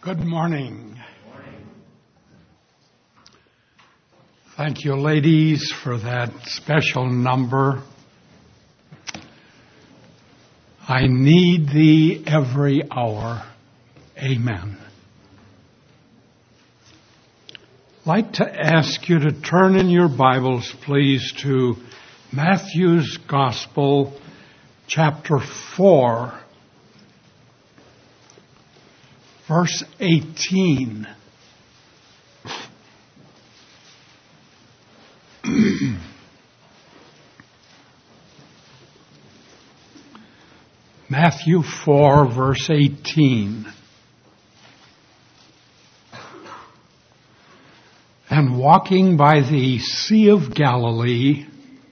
Good morning. Thank you, ladies, for that special number. I need thee every hour. Amen. I'd like to ask you to turn in your Bibles, please, to Matthew's Gospel, chapter 4. Verse 18. Matthew 4, verse 18. And walking by the Sea of Galilee,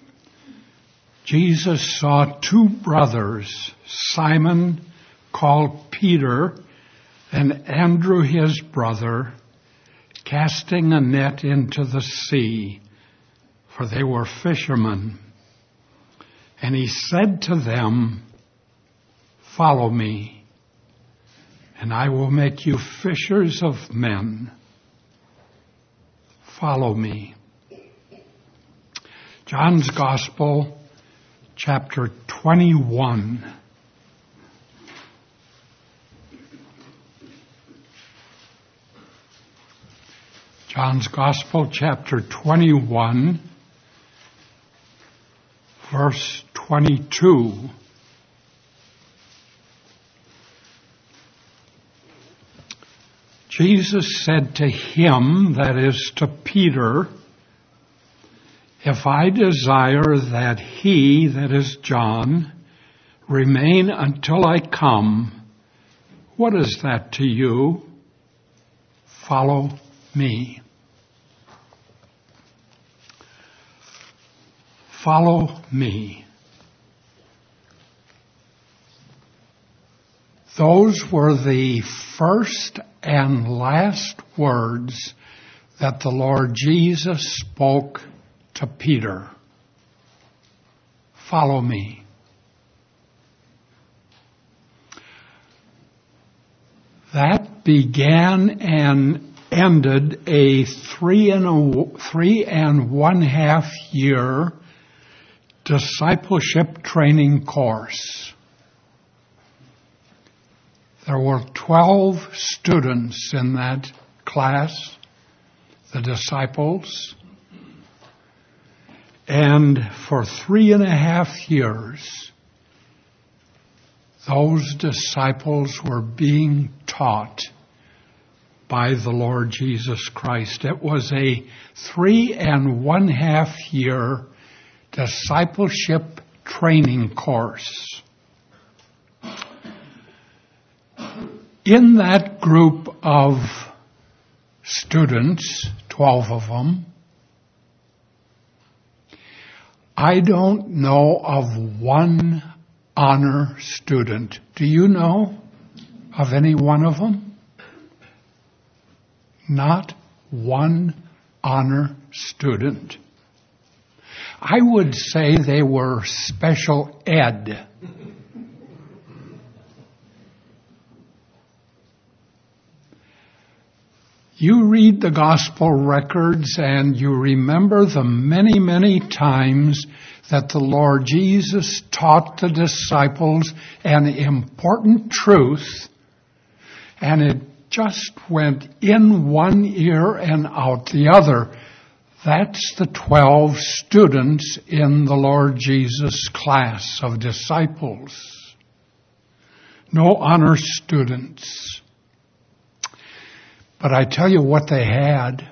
Jesus saw two brothers, Simon, called Peter, and Andrew his brother, casting a net into the sea, for they were fishermen. And he said to them, "Follow me, and I will make you fishers of men." Follow me. John's Gospel, chapter 21. John's Gospel, chapter 21, verse 22. Jesus said to him, that is to Peter, "If I desire that he," that is John, "remain until I come, what is that to you? Follow me." Follow me. Those were the first and last words that the Lord Jesus spoke to Peter. Follow me. That began and ended a 3.5 year discipleship training course. There were 12 students in that class, the disciples, and for 3.5 years, those disciples were being taught by the Lord Jesus Christ. It was a 3.5 year discipleship training course. In that group of students, 12 of them, I don't know of one honor student. Do you know of any one of them? Not one honor student. I would say they were special ed. You read the gospel records and you remember the many, many times that the Lord Jesus taught the disciples an important truth, and it just went in one ear and out the other. That's the 12 students in the Lord Jesus class of disciples. No honor students. But I tell you what they had.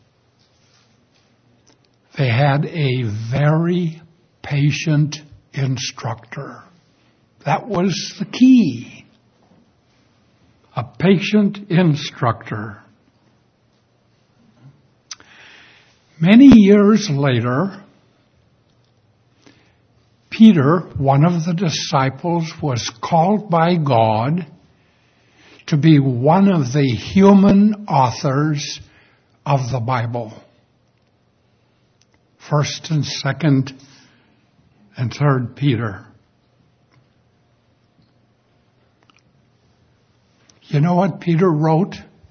They had a very patient instructor. That was the key. A patient instructor. Many years later, Peter, one of the disciples, was called by God to be one of the human authors of the Bible. 1st and 2nd and 3rd Peter. You know what Peter wrote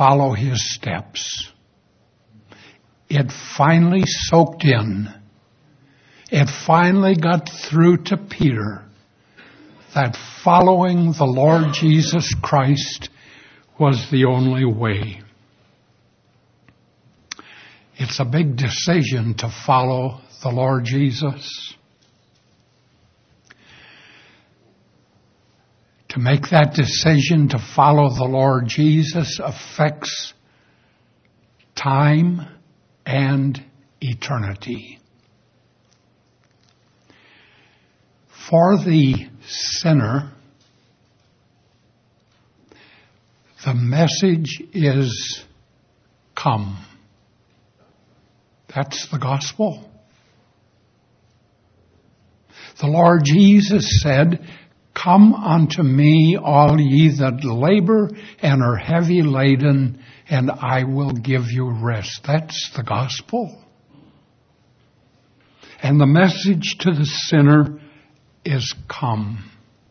follow his steps. It finally soaked in. It finally got through to Peter that following the Lord Jesus Christ was the only way. It's a big decision to follow the Lord Jesus. To make that decision to follow the Lord Jesus affects time and eternity. For the sinner, the message is come. That's the gospel. The Lord Jesus said, "Come unto me, all ye that labor and are heavy laden, and I will give you rest." That's the gospel. And the message to the sinner is come.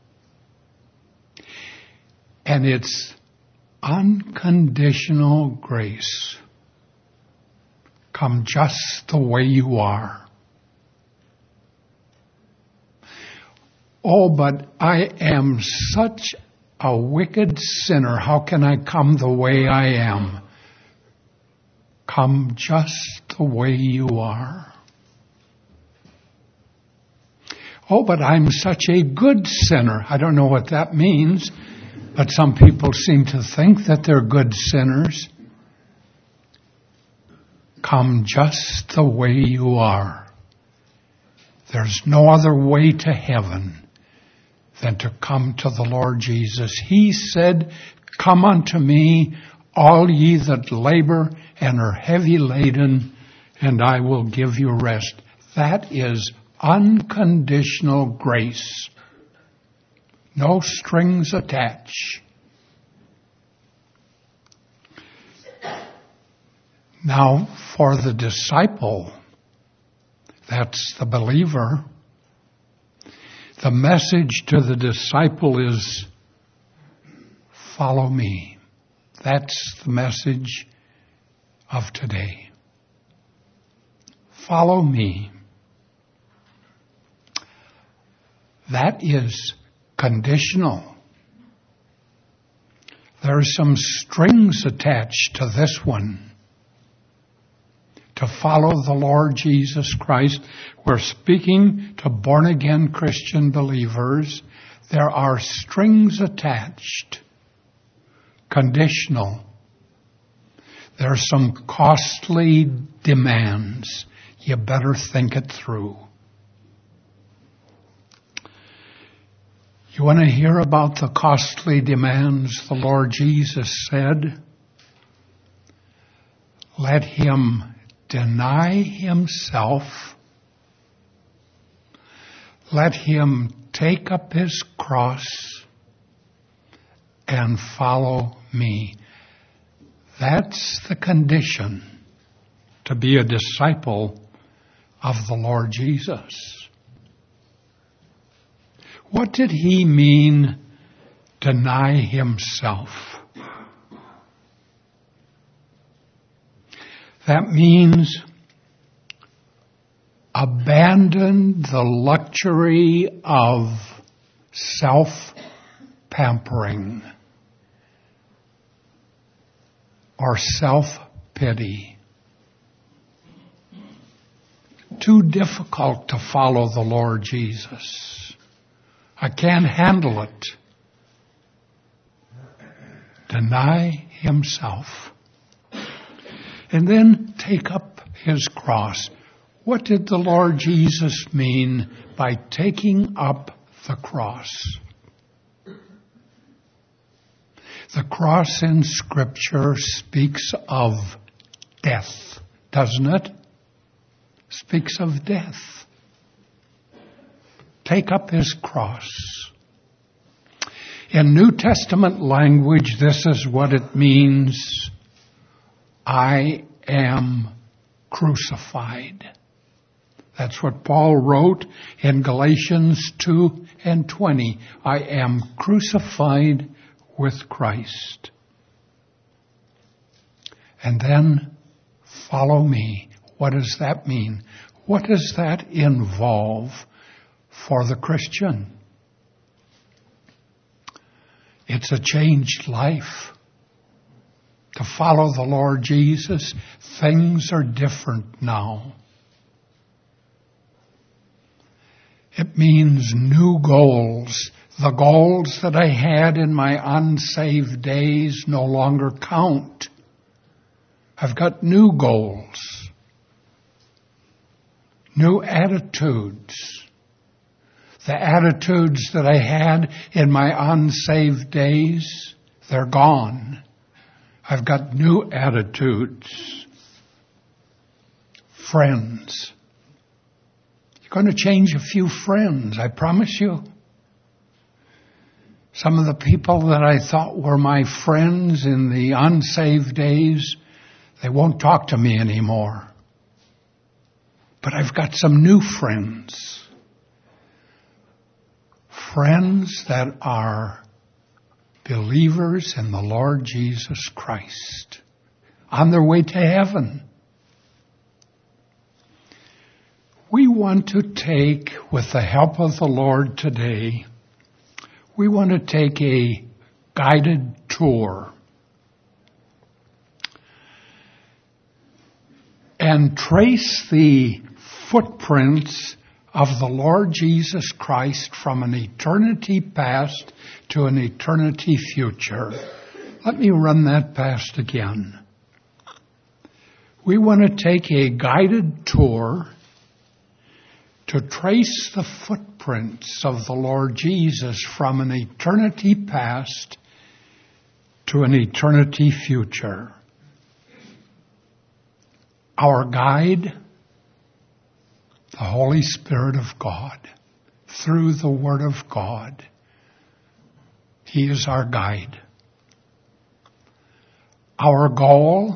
And it's unconditional grace. Come just the way you are. Oh, but I am such a wicked sinner. How can I come the way I am? Come just the way you are. Oh, but I'm such a good sinner. I don't know what that means, but some people seem to think that they're good sinners. Come just the way you are. There's no other way to heaven than to come to the Lord Jesus. He said, "Come unto me, all ye that labor and are heavy laden, and I will give you rest." That is unconditional grace. No strings attached. Now, for the disciple, that's the believer, the message to the disciple is, follow me. That's the message of today. Follow me. That is conditional. There are some strings attached to this one. To follow the Lord Jesus Christ, we're speaking to born-again Christian believers. There are strings attached. Conditional. There are some costly demands. You better think it through. You want to hear about the costly demands? The Lord Jesus said, "Let him deny himself. Let him take up his cross and follow me." That's the condition to be a disciple of the Lord Jesus. What did he mean, deny himself? That means abandon the luxury of self-pampering or self-pity. Too difficult to follow the Lord Jesus. I can't handle it. Deny himself. And then take up his cross. What did the Lord Jesus mean by taking up the cross? The cross in Scripture speaks of death, doesn't it? Speaks of death. Take up his cross. In New Testament language, this is what it means. I am crucified. That's what Paul wrote in Galatians 2:20. I am crucified with Christ. and then follow me. What does that mean? What does that involve for the Christian? It's a changed life. To follow the Lord Jesus, things are different now. It means new goals. The goals that I had in my unsaved days no longer count. I've got new goals, new attitudes. The attitudes that I had in my unsaved days, they're gone. I've got new attitudes. Friends. You're going to change a few friends, I promise you. Some of the people that I thought were my friends in the unsaved days, they won't talk to me anymore. But I've got some new friends. Friends that are believers in the Lord Jesus Christ, on their way to heaven. We want to take, with the help of the Lord today, we want to take a guided tour and trace the footprints of the Lord Jesus Christ from an eternity past to an eternity future. Let me run that past again. We want to take a guided tour to trace the footprints of the Lord Jesus from an eternity past to an eternity future. Our guide, the Holy Spirit of God, through the Word of God. He is our guide. Our goal,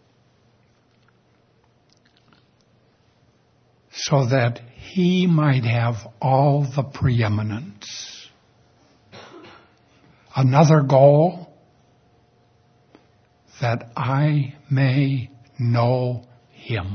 so that He might have all the preeminence. Another goal, that I may know Him.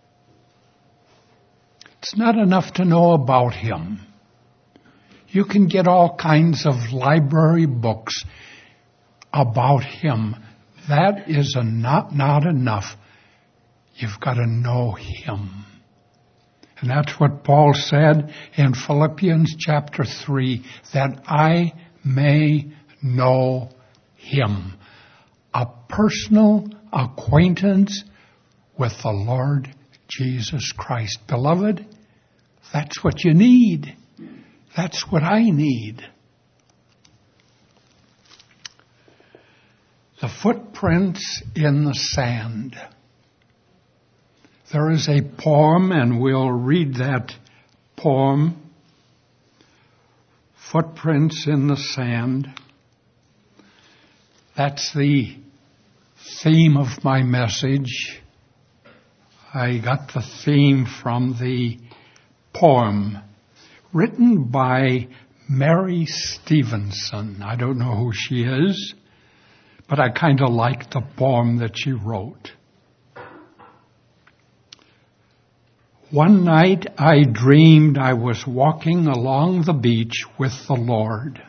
It's not enough to know about Him. You can get all kinds of library books about Him. That is not enough. You've got to know Him. And that's what Paul said in Philippians chapter 3, that I may know Him. A personal acquaintance with the Lord Jesus Christ. Beloved, that's what you need. That's what I need. The footprints in the sand. There is a poem, and we'll read that poem, Footprints in the Sand. That's the theme of my message. I got the theme from the poem written by Mary Stevenson. I don't know who she is, but I kind of like the poem that she wrote. One night I dreamed I was walking along the beach with the Lord.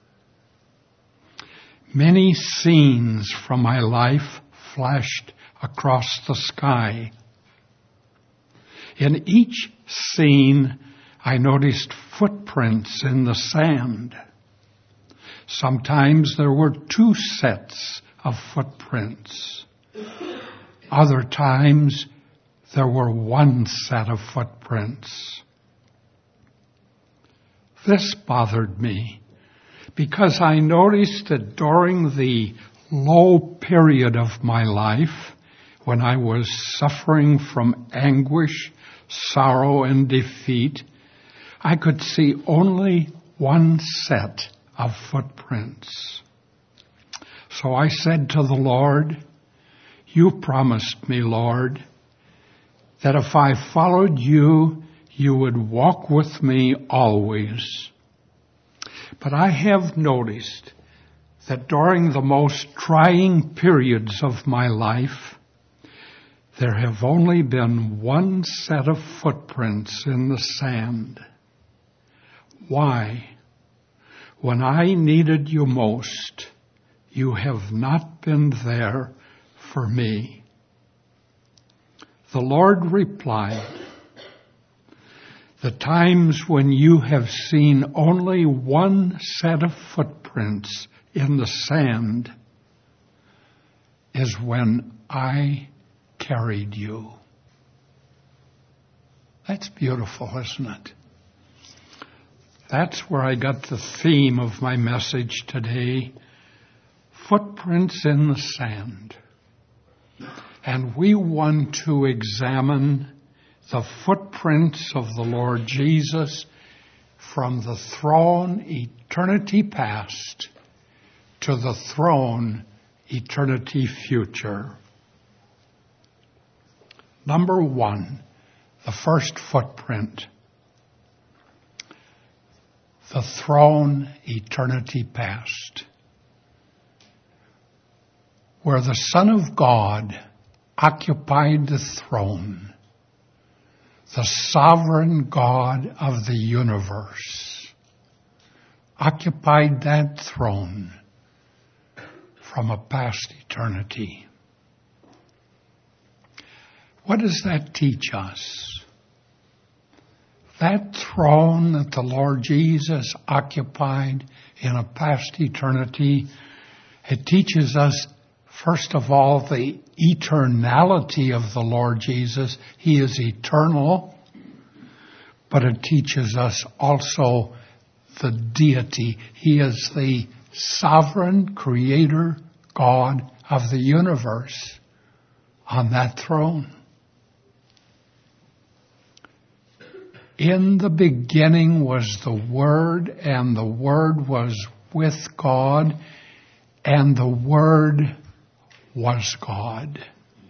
Many scenes from my life flashed across the sky. In each scene, I noticed footprints in the sand. Sometimes there were 2 sets of footprints. Other times, there were 1 set of footprints. This bothered me because I noticed that during the low period of my life, when I was suffering from anguish, sorrow, and defeat, I could see only 1 set of footprints. So I said to the Lord, "You promised me, Lord, that if I followed you, you would walk with me always. But I have noticed that during the most trying periods of my life, There have only been one set of footprints in the sand. Why? When I needed you most, you have not been there for me. The Lord replied, the times when you have seen only one set of footprints in the sand is when I carried you. That's beautiful, isn't it? That's where I got the theme of my message today, footprints in the sand. And we want to examine the footprints of the Lord Jesus from the throne eternity past to the throne eternity future. Number one, the first footprint. The throne eternity past. Where the Son of God occupied the throne, the sovereign God of the universe occupied that throne from a past eternity. What does that teach us? That throne that the Lord Jesus occupied in a past eternity, it teaches us, first of all, the eternality of the Lord Jesus. He is eternal, but it teaches us also the deity. He is the sovereign creator God of the universe on that throne. In the beginning was the Word, and the Word was with God, and the Word was God.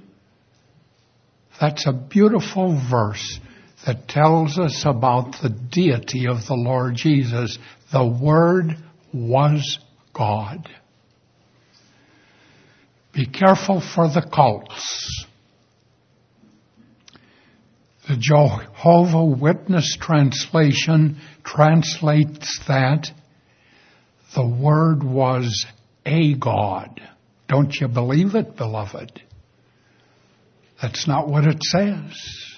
That's a beautiful verse that tells us about the deity of the Lord Jesus. The Word was God. Be careful for the cults. The Jehovah Witness translation translates that the Word was a God. Don't you believe it, beloved? That's not what it says.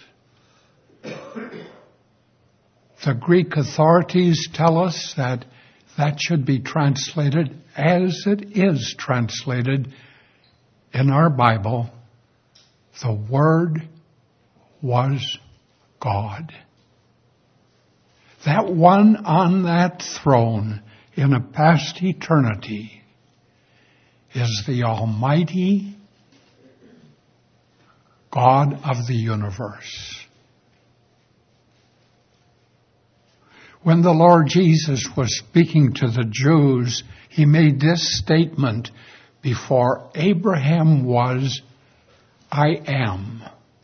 The Greek authorities tell us that that should be translated as it is translated in our Bible. The Word was God. That one on that throne in a past eternity is the Almighty God of the universe. When the Lord Jesus was speaking to the Jews, he made this statement, before Abraham was, I am.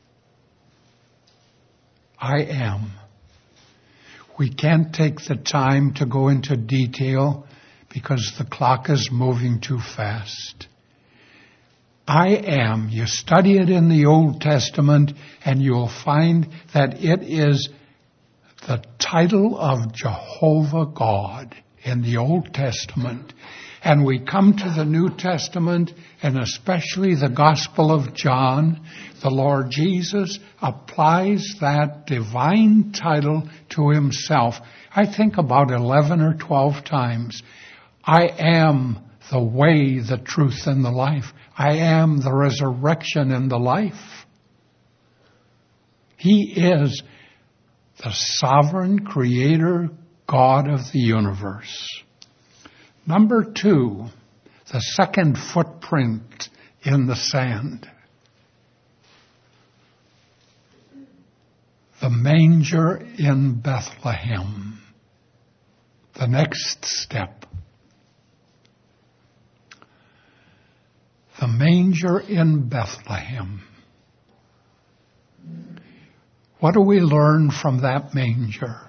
I am. We can't take the time to go into detail because the clock is moving too fast. I am. You study it in the Old Testament and you'll find that it is the title of Jehovah God in the Old Testament. And we come to the New Testament, and especially the Gospel of John, the Lord Jesus applies that divine title to himself. I think about 11 or 12 times. I am the way, the truth, and the life. I am the resurrection and the life. He is the sovereign creator God of the universe. Number two, the second footprint in the sand. The manger in Bethlehem. The next step. The manger in Bethlehem. What do we learn from that manger?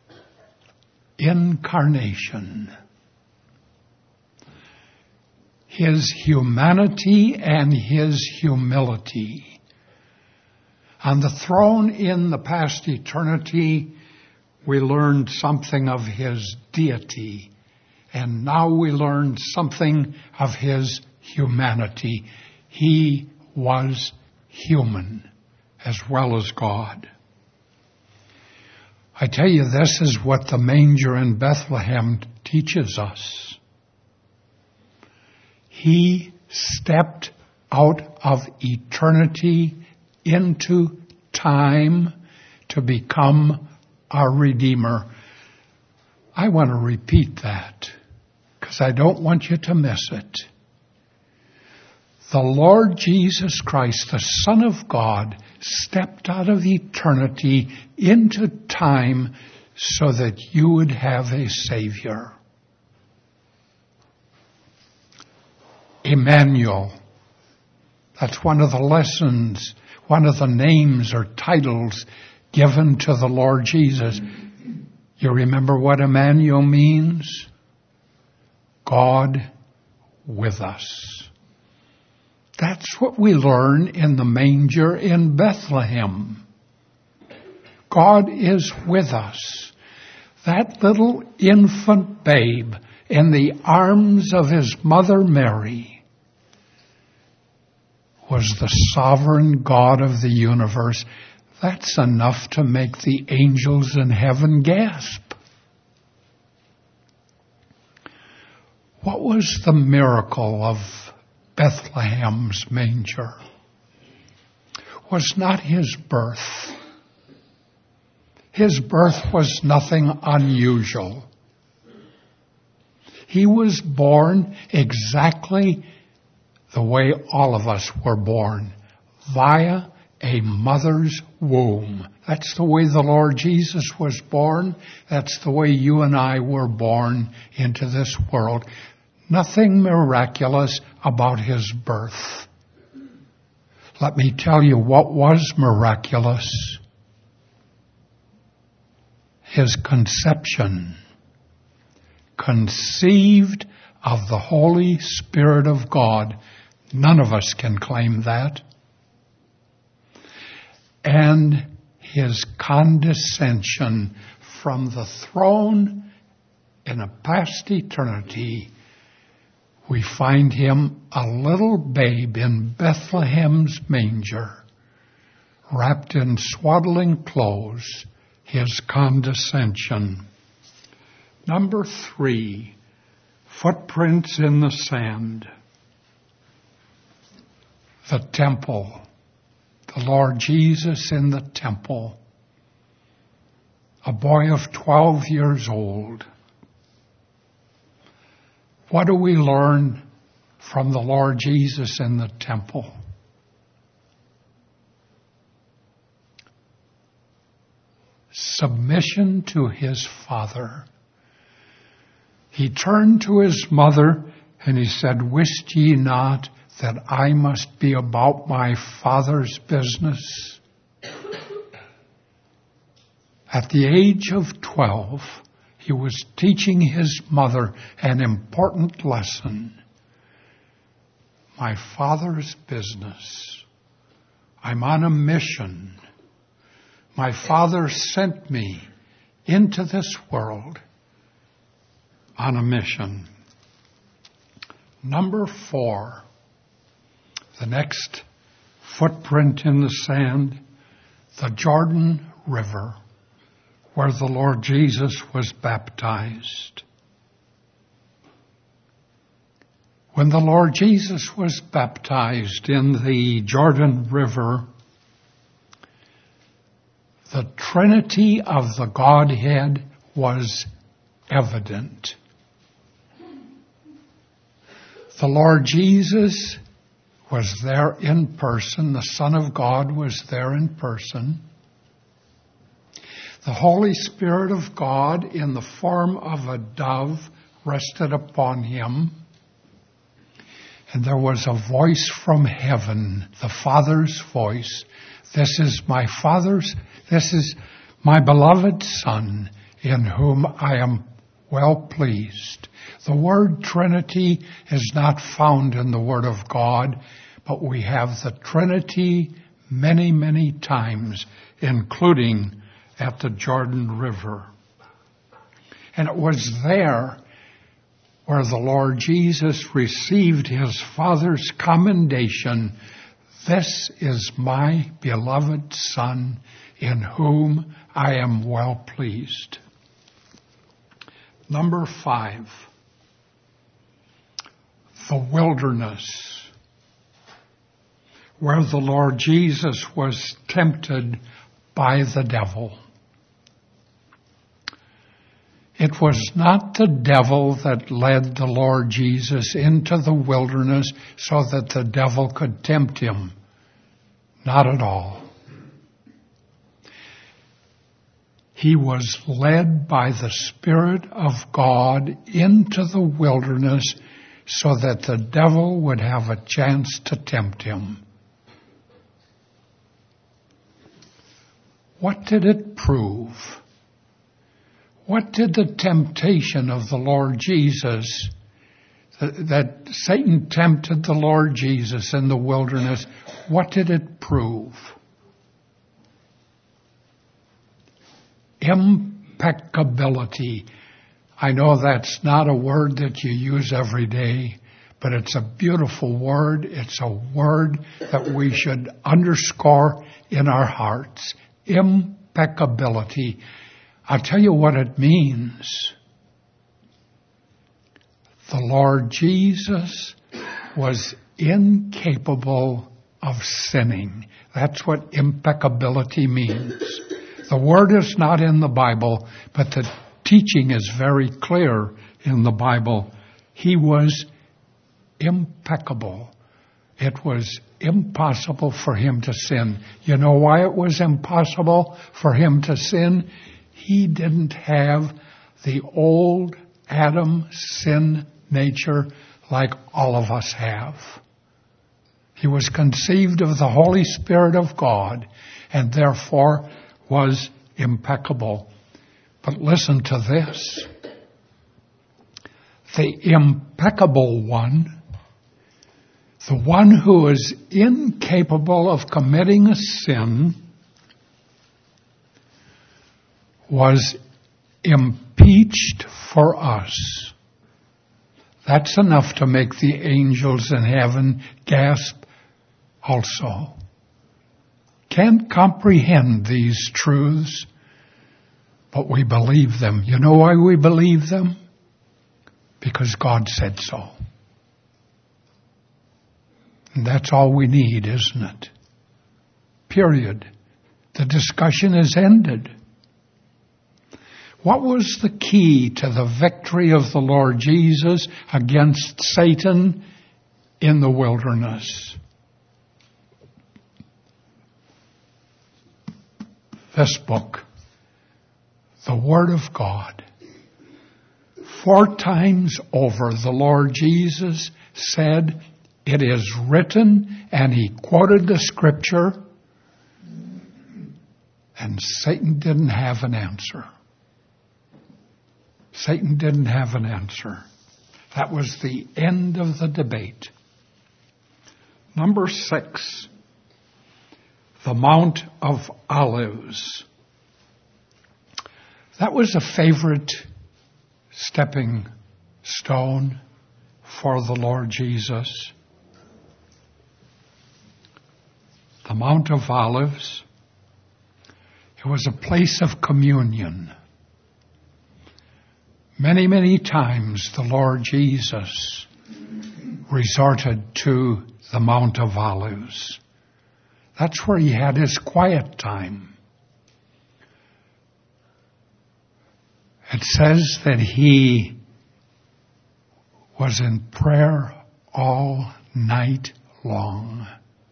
Incarnation. His humanity and His humility. On the throne in the past eternity, we learned something of His deity. And now we learn something of His humanity. He was human as well as God. I tell you, this is what the manger in Bethlehem teaches us. He stepped out of eternity into time to become our Redeemer. I want to repeat that because I don't want you to miss it. The Lord Jesus Christ, the Son of God, stepped out of eternity into time so that you would have a Savior. Emmanuel. That's one of the lessons, one of the names or titles given to the Lord Jesus. You remember what Emmanuel means? God with us. That's what we learn in the manger in Bethlehem. God is with us. That little infant babe in the arms of his mother Mary was the sovereign God of the universe. That's enough to make the angels in heaven gasp. What was the miracle of Bethlehem's manger? Was not his birth. His birth was nothing unusual. He was born exactly the way all of us were born, via a mother's womb. That's the way the Lord Jesus was born. That's the way you and I were born into this world. Nothing miraculous about his birth. Let me tell you what was miraculous. His conception. Conceived of the Holy Spirit of God. None of us can claim that. And his condescension from the throne in a past eternity. We find him a little babe in Bethlehem's manger, wrapped in swaddling clothes, his condescension. Number 3, footprints in the sand. The temple. The Lord Jesus in the temple. A boy of 12 years old. What do we learn from the Lord Jesus in the temple? Submission to his Father. He turned to his mother and he said, "Wist ye not that I must be about my Father's business?" At the age of 12, he was teaching his mother an important lesson. My Father's business. I'm on a mission. My Father sent me into this world on a mission. Number 4, the next footprint in the sand, the Jordan River, where the Lord Jesus was baptized. When the Lord Jesus was baptized in the Jordan River, the Trinity of the Godhead was evident. The Lord Jesus was there in person. The Son of God was there in person. The Holy Spirit of God in the form of a dove rested upon him. And there was a voice from heaven, the Father's voice. This is my beloved Son, in whom I am well pleased. The word Trinity is not found in the Word of God, but we have the Trinity many, many times, including at the Jordan River. And it was there where the Lord Jesus received his Father's commendation, "This is my beloved Son, in whom I am well pleased." Number 5, the wilderness, where the Lord Jesus was tempted by the devil. It was not the devil that led the Lord Jesus into the wilderness so that the devil could tempt him. Not at all. He was led by the Spirit of God into the wilderness so that the devil would have a chance to tempt him. What did it prove? What did the temptation of the Lord Jesus, that Satan tempted the Lord Jesus in the wilderness, what did it prove? Impeccability. I know that's not a word that you use every day, but it's a beautiful word. It's a word that we should underscore in our hearts. Impeccability. I'll tell you what it means. The Lord Jesus was incapable of sinning. That's what impeccability means. The word is not in the Bible, but the teaching is very clear in the Bible. He was impeccable. It was impossible for him to sin. You know why it was impossible for him to sin? He didn't have the old Adam sin nature like all of us have. He was conceived of the Holy Spirit of God and therefore was impeccable. But listen to this. The impeccable one, the one who is incapable of committing a sin, was impeached for us. That's enough to make the angels in heaven gasp also. Can't comprehend these truths, but we believe them. You know why we believe them? Because God said so. And that's all we need, isn't it? Period. The discussion is ended. What was the key to the victory of the Lord Jesus against Satan in the wilderness? This book, the Word of God. 4 times over, the Lord Jesus said, "It is written," and he quoted the scripture, and Satan didn't have an answer. Satan didn't have an answer. That was the end of the debate. Number 6, the Mount of Olives. That was a favorite stepping stone for the Lord Jesus. The Mount of Olives. It was a place of communion. Many, many times the Lord Jesus resorted to the Mount of Olives. That's where he had his quiet time. It says that he was in prayer all night long.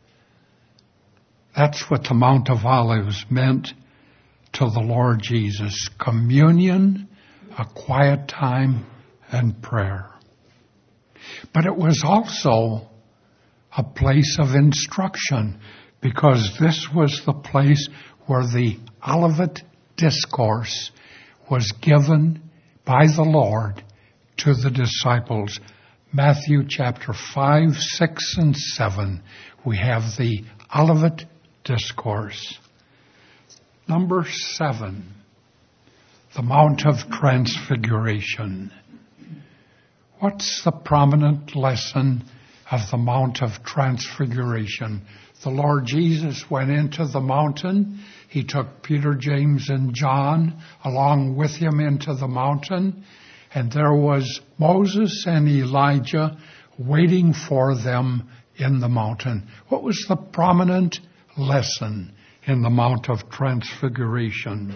That's what the Mount of Olives meant to the Lord Jesus. Communion, a quiet time, and prayer. But it was also a place of instruction, because this was the place where the Olivet Discourse was given by the Lord to the disciples. Matthew chapter 5, 6, and 7. We have the Olivet Discourse. Number 7, the Mount of Transfiguration. What's the prominent lesson of the Mount of Transfiguration? The Lord Jesus went into the mountain. He took Peter, James, and John along with him into the mountain. And there was Moses and Elijah waiting for them in the mountain. What was the prominent lesson in the Mount of Transfiguration?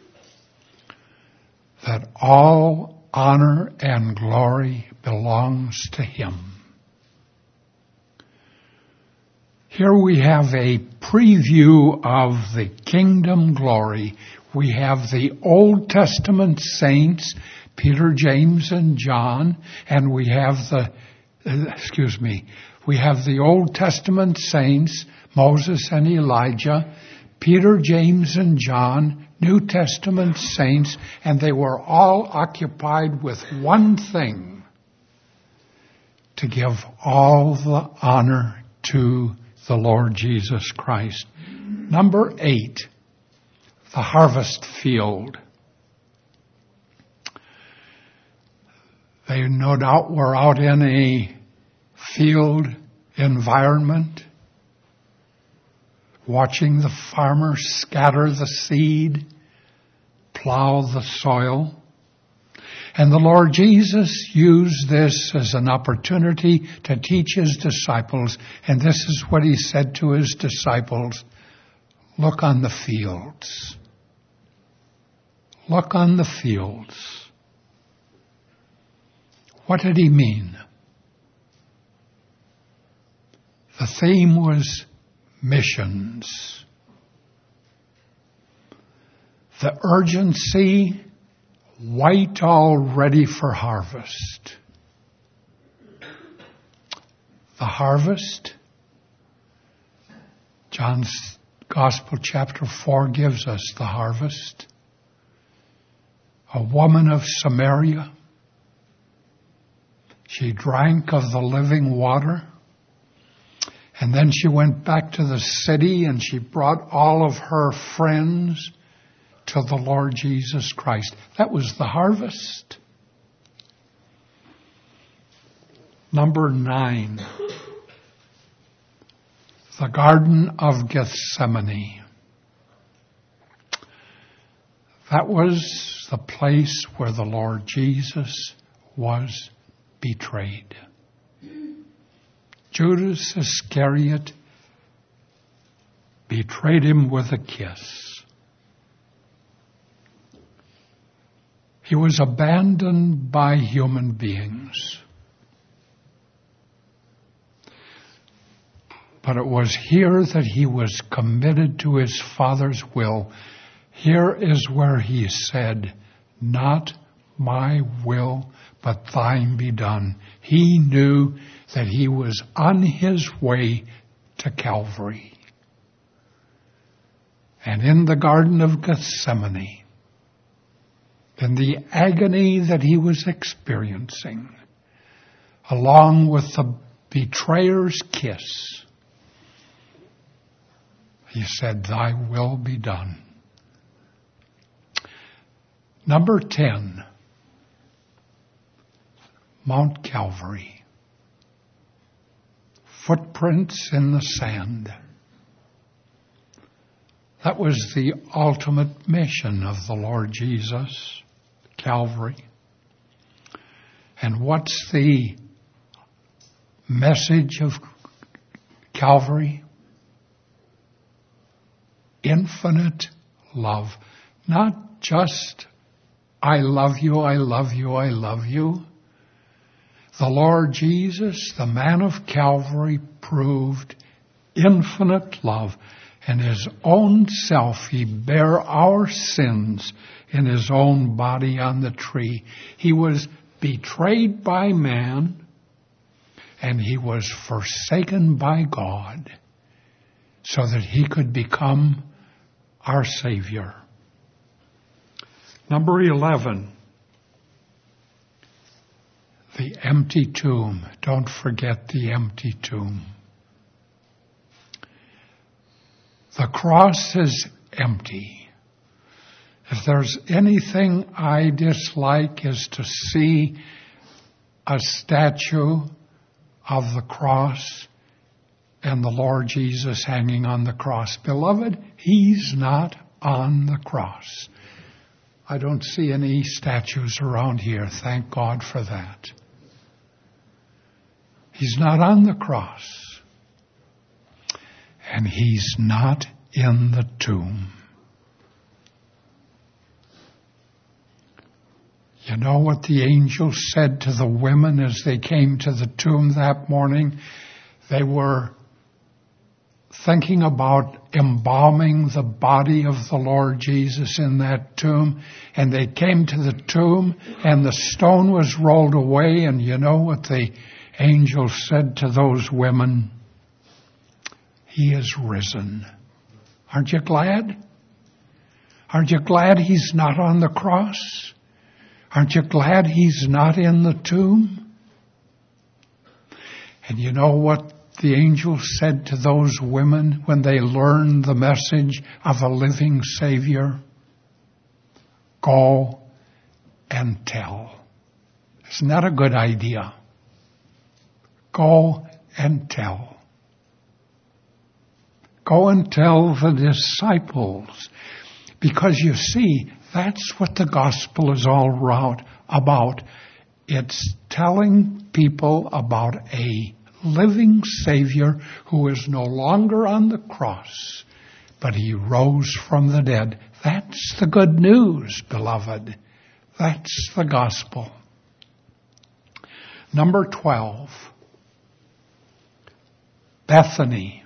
That all honor and glory belongs to Him. Here we have a preview of the kingdom glory. We have the Old Testament saints, Peter, James, and John, and we have the Old Testament saints, Moses and Elijah, Peter, James, and John, New Testament saints, and they were all occupied with one thing: to give all the honor to the Lord Jesus Christ. Number 8, the harvest field. They no doubt were out in a field environment, watching the farmer scatter the seed, plow the soil. And the Lord Jesus used this as an opportunity to teach His disciples. And this is what He said to His disciples: look on the fields. Look on the fields. What did He mean? The theme was missions. The urgency, white all ready for harvest. The harvest, John's Gospel chapter 4 gives us the harvest. A woman of Samaria, she drank of the living water, and then she went back to the city and she brought all of her friends to the Lord Jesus Christ. That was the harvest. Number 9, the Garden of Gethsemane. That was the place where the Lord Jesus was betrayed. Judas Iscariot betrayed Him with a kiss. He was abandoned by human beings. But it was here that He was committed to His Father's will. Here is where He said, "Not my will, but thine be done." He knew that He was on His way to Calvary. And in the Garden of Gethsemane, in the agony that He was experiencing, along with the betrayer's kiss, He said, "Thy will be done." Number 10, Mount Calvary. Footprints in the sand. That was the ultimate mission of the Lord Jesus, Calvary. And what's the message of Calvary? Infinite love. Not just, I love you, I love you, I love you. The Lord Jesus, the man of Calvary, proved infinite love. And His own self, He bare our sins in His own body on the tree. He was betrayed by man, and He was forsaken by God so that He could become our Savior. Number 11, The empty tomb. Don't forget the empty tomb. The cross is empty. If there's anything I dislike is to see a statue of the cross and the Lord Jesus hanging on the cross. Beloved, He's not on the cross. I don't see any statues around here. Thank God for that. He's not on the cross. And He's not in the tomb. You know what the angel said to the women as they came to the tomb that morning? They were thinking about embalming the body of the Lord Jesus in that tomb. And they came to the tomb and the stone was rolled away. And you know what the angel said to those women? He is risen. Aren't you glad? Aren't you glad He's not on the cross? Aren't you glad He's not in the tomb? And you know what the angel said to those women when they learned the message of a living Savior? Go and tell. Isn't that a good idea? Go and tell. Go and tell the disciples. Because you see, that's what the gospel is all about. It's telling people about a living Savior who is no longer on the cross, but He rose from the dead. That's the good news, beloved. That's the gospel. Number 12. Bethany.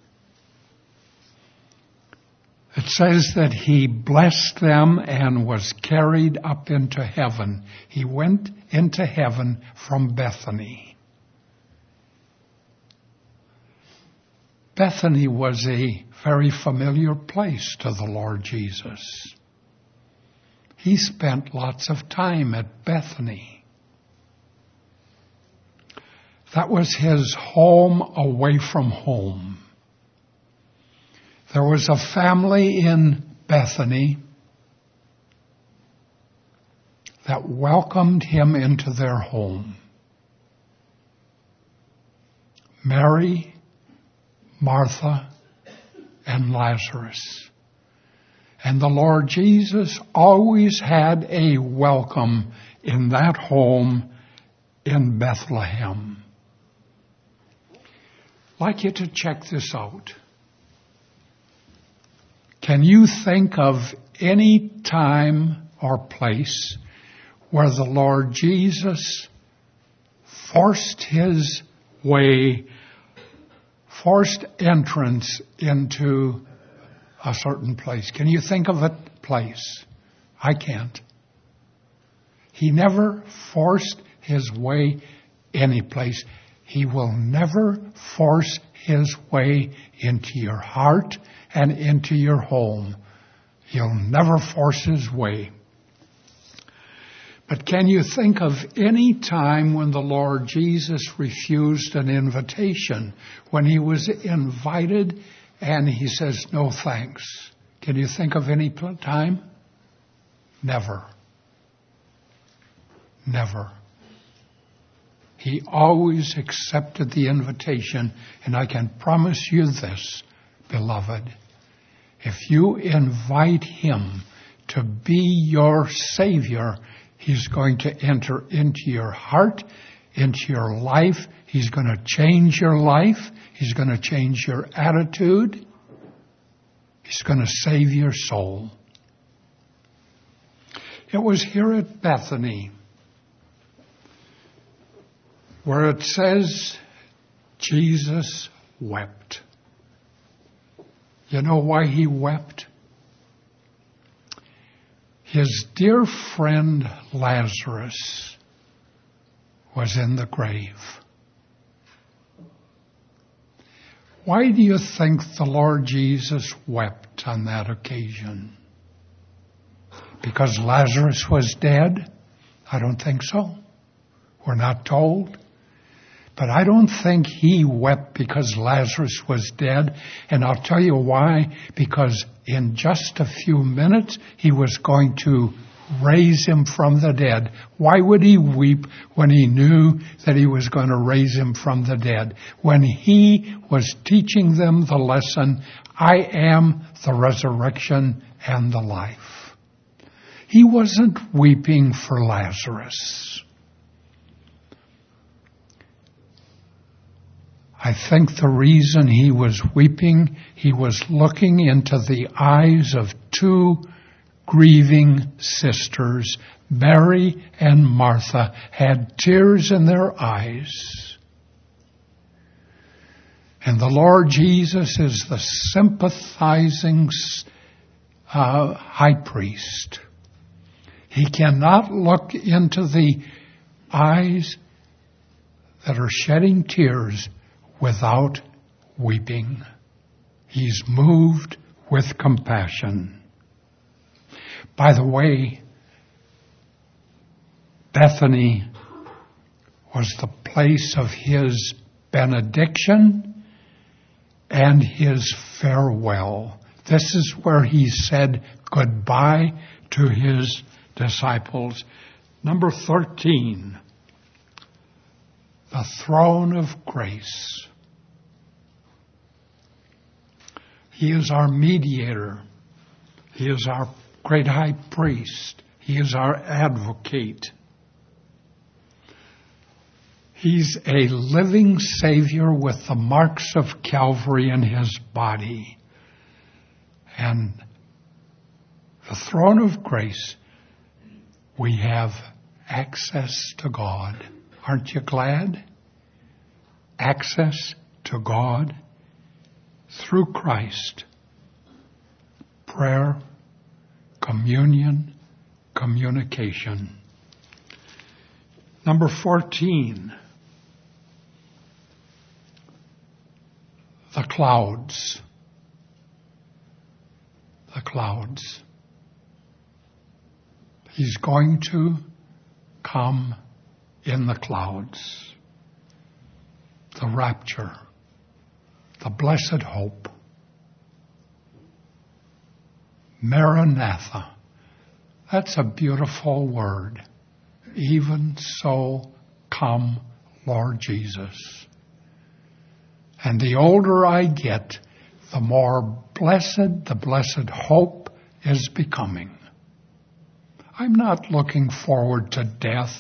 It says that He blessed them and was carried up into heaven. He went into heaven from Bethany. Bethany was a very familiar place to the Lord Jesus. He spent lots of time at Bethany. That was His home away from home. There was a family in Bethany that welcomed Him into their home. Mary, Martha, and Lazarus. And the Lord Jesus always had a welcome in that home in Bethlehem. I'd like you to check this out. Can you think of any time or place where the Lord Jesus forced entrance into a certain place? Can you think of a place? I can't. He never forced His way any place. He will never force His way into your heart and into your home. He'll never force His way. But can you think of any time when the Lord Jesus refused an invitation? When He was invited and He says, no thanks. Can you think of any time? Never. Never. He always accepted the invitation. And I can promise you this, beloved. If you invite Him to be your Savior, He's going to enter into your heart, into your life. He's going to change your life. He's going to change your attitude. He's going to save your soul. It was here at Bethany where it says Jesus wept. You know why He wept? His dear friend Lazarus was in the grave. Why do you think the Lord Jesus wept on that occasion? Because Lazarus was dead? I don't think so. We're not told. But I don't think he wept because Lazarus was dead. And I'll tell you why. Because in just a few minutes, he was going to raise him from the dead. Why would he weep when he knew that he was going to raise him from the dead? When he was teaching them the lesson, I am the resurrection and the life. He wasn't weeping for Lazarus. I think the reason he was weeping, he was looking into the eyes of two grieving sisters. Mary and Martha had tears in their eyes. And the Lord Jesus is the sympathizing high priest. He cannot look into the eyes that are shedding tears without weeping. He's moved with compassion. By the way, Bethany was the place of his benediction and his farewell. This is where he said goodbye to his disciples. Number 13, the throne of grace. He is our mediator. He is our great high priest. He is our advocate. He's a living Savior with the marks of Calvary in his body. And the throne of grace, we have access to God. Aren't you glad? Access to God through Christ. Prayer, communion, communication. Number 14, the clouds. The clouds. He's going to come in the clouds. The rapture. The blessed hope. Maranatha. That's a beautiful word. Even so, come, Lord Jesus. And the older I get, the more blessed the blessed hope is becoming. I'm not looking forward to death.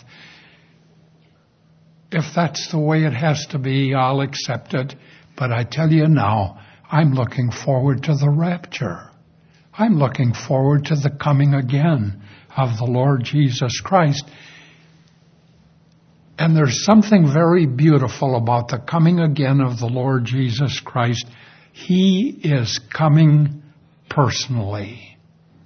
If that's the way it has to be, I'll accept it. But I tell you now, I'm looking forward to the rapture. I'm looking forward to the coming again of the Lord Jesus Christ. And there's something very beautiful about the coming again of the Lord Jesus Christ. He is coming personally.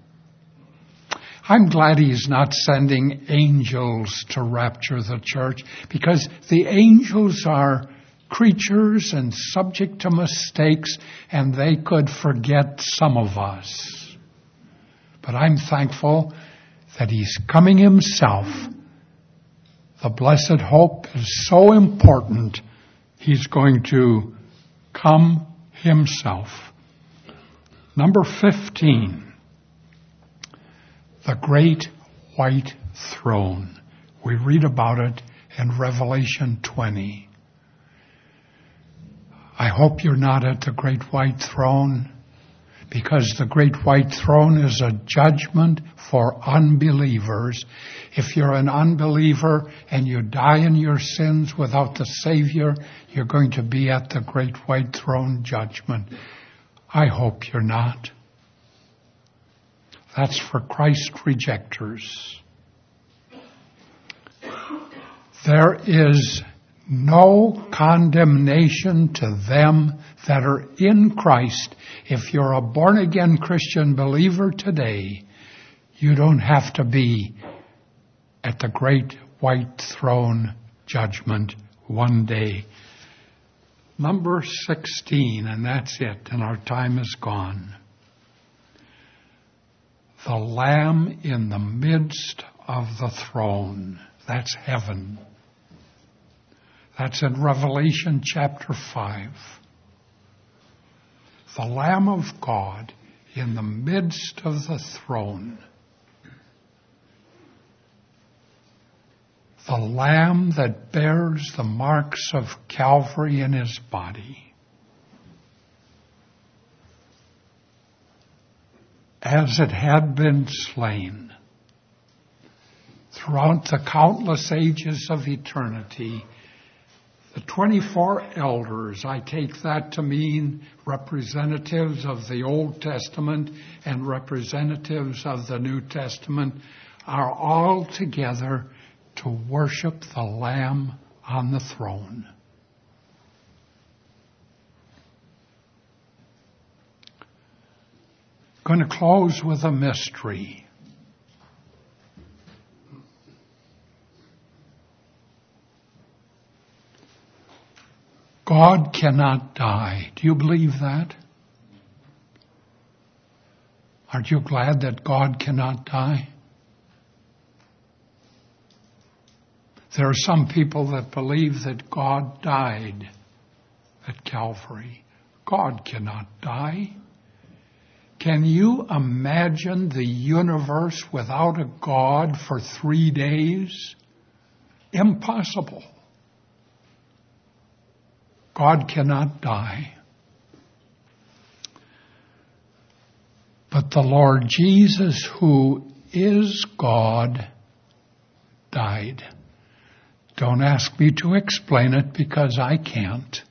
I'm glad he's not sending angels to rapture the church, because the angels are creatures and subject to mistakes, and they could forget some of us. But I'm thankful that he's coming himself. The blessed hope is so important, he's going to come himself. Number 15, the great white throne. We read about it in Revelation 20. I hope you're not at the great white throne, because the great white throne is a judgment for unbelievers. If you're an unbeliever and you die in your sins without the Savior, you're going to be at the great white throne judgment. I hope you're not. That's for Christ rejectors. There is no condemnation to them that are in Christ. If you're a born-again Christian believer today, you don't have to be at the great white throne judgment one day. Number 16, and that's it, and our time is gone. The Lamb in the midst of the throne. That's heaven. That's in Revelation chapter 5. The Lamb of God in the midst of the throne. The Lamb that bears the marks of Calvary in his body. As it had been slain. Throughout the countless ages of eternity, the 24 elders, I take that to mean representatives of the Old Testament and representatives of the New Testament, are all together to worship the Lamb on the throne. I'm going to close with a mystery. God cannot die. Do you believe that? Aren't you glad that God cannot die? There are some people that believe that God died at Calvary. God cannot die. Can you imagine the universe without a God for 3 days? Impossible. God cannot die. But the Lord Jesus, who is God, died. Don't ask me to explain it because I can't.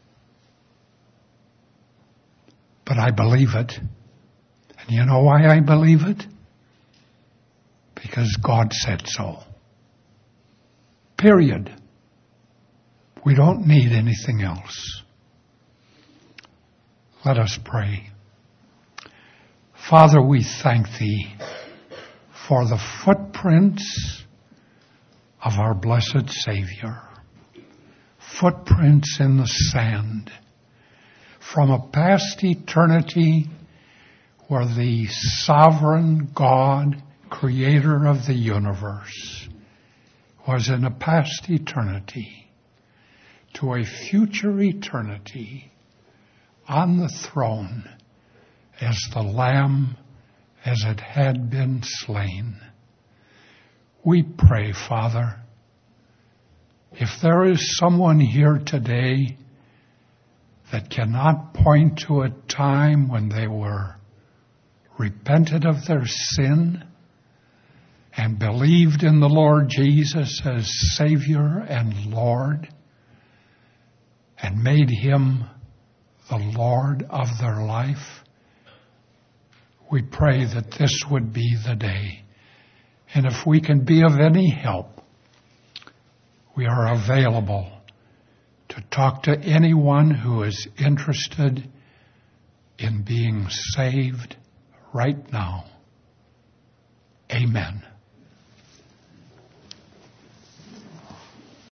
But I believe it. And you know why I believe it? Because God said so. Period. We don't need anything else. Let us pray. Father, we thank Thee for the footprints of our blessed Savior. Footprints in the sand. From a past eternity where the sovereign God, creator of the universe, was in a past eternity to a future eternity on the throne as the Lamb as it had been slain. We pray, Father, if there is someone here today that cannot point to a time when they were repented of their sin and believed in the Lord Jesus as Savior and Lord and made Him the Lord of their life, we pray that this would be the day. And if we can be of any help, we are available to talk to anyone who is interested in being saved right now. Amen.